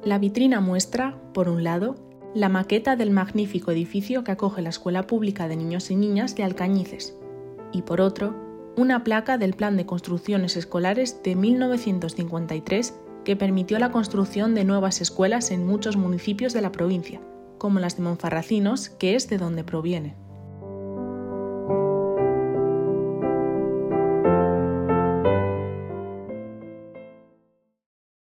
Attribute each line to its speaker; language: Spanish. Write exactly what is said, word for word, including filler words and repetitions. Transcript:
Speaker 1: La vitrina muestra, por un lado, la maqueta del magnífico edificio que acoge la Escuela Pública de Niños y Niñas de Alcañices, y por otro, una placa del Plan de Construcciones Escolares de mil novecientos cincuenta y tres que permitió la construcción de nuevas escuelas en muchos municipios de la provincia, como las de Monfarracinos, que es de donde proviene.